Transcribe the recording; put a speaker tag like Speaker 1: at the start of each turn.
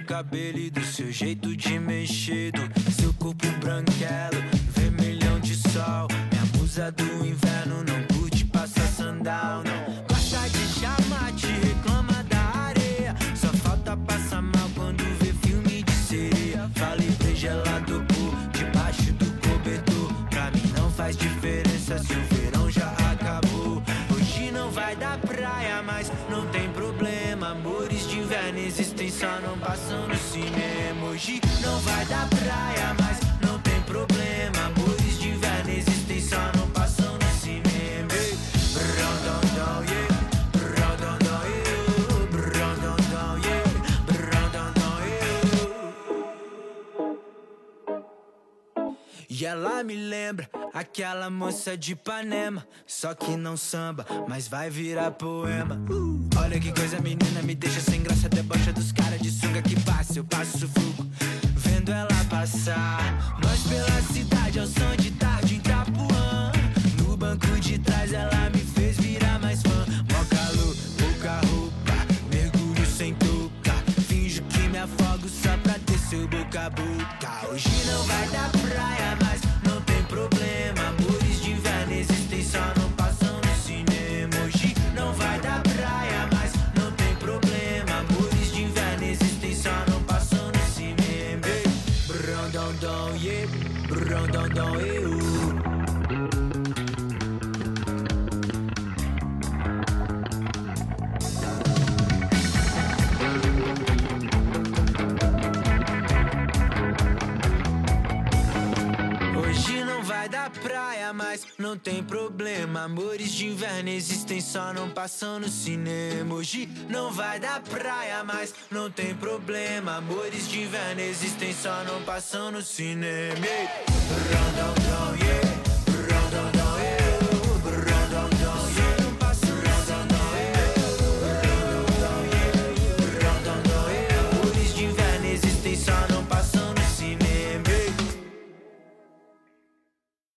Speaker 1: cabelo e do seu jeito de mexer, do seu corpo branquelo, vermelhão de sol. Minha musa do inverno não curte passar sandal, não gosta de chamar, te reclama da areia. Só falta passar mal quando vê filme de sereia. Falei bem gelado por debaixo do cobertor. Pra mim não faz diferença se o verão já acabou. Hoje não vai dar praia, mas não tem problema. Amores de inverno existem, só não passam no cinema. Hoje não vai dar praia, mas não tem problema. Amores de inverno existem, só não passam no cinema. E ela me lembra aquela moça de Ipanema, só que não samba, mas vai virar poema. Olha que coisa, menina, me deixa sem graça. Debocha dos caras de sunga que passa, eu passo sufoco vendo ela passar. Nós pela cidade ao som de tarde em Itapuã. No banco de trás ela me fez virar mais fã. Mó calor, pouca roupa, mergulho sem touca. Finjo que me afogo só pra ter seu boca a boca. Hoje não vai dar praia, mas não tem problema. Amores de inverno existem, só não passam no cinema. Hoje não vai dar praia, mas não tem problema. Amores de inverno existem, só não passam no cinema. Brão, dom, dom, yeah. Brão, dom, dom, eu. Hoje não vai dar praia, mas não tem problema. Amores de inverno existem, só não passam no cinema. Hoje não vai dar praia, mas não tem problema. Amores de inverno existem, só não passam no cinema.